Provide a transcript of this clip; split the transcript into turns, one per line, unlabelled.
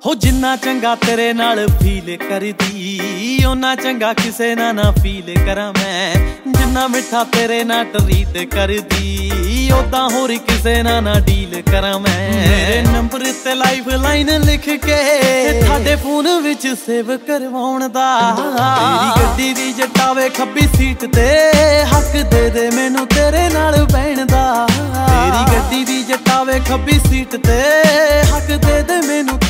ਹੋ ਜਿੰਨਾ ਚੰਗਾ ਤੇਰੇ ਨਾਲ ਫੀਲ ਕਰਦੀ ਓਨਾ ਚੰਗਾ ਕਿਸੇ ਨਾਲ ਨਾ ਫੀਲ ਕਰਾਂ ਮੈਂ। ਜਿੰਨਾ ਮਿੱਠਾ ਤੇਰੇ ਨਾਲ ਟਰੀਟ ਕਰਦੀ ਓਦਾਂ ਹੋਰ ਕਿਸੇ ਨਾਲ ਨਾ ਡੀਲ ਕਰਾਂ ਮੈਂ। ਮੇਰੇ ਨੰਬਰ ਤੇ ਲਾਈਫ ਲਾਈਨ ਲਿਖ ਕੇ ਤੁਹਾਡੇ ਫੋਨ ਵਿੱਚ ਸੇਵ ਕਰਵਾਉਣ ਦਾ। ਤੇਰੀ ਗੱਡੀ ਦੀ ਜਟਾਵੇ ਖੱਬੀ ਸੀਟ ਤੇ ਹੱਕ ਦੇ ਮੈਨੂੰ ਤੇਰੇ ਨਾਲ ਬਹਿਣ ਦਾ। ਤੇਰੀ ਗੱਡੀ ਦੀ ਜਟਾਵੇ ਖੱਬੀ ਸੀਟ ਤੇ ਹੱਕ ਦੇ ਮੈਨੂੰ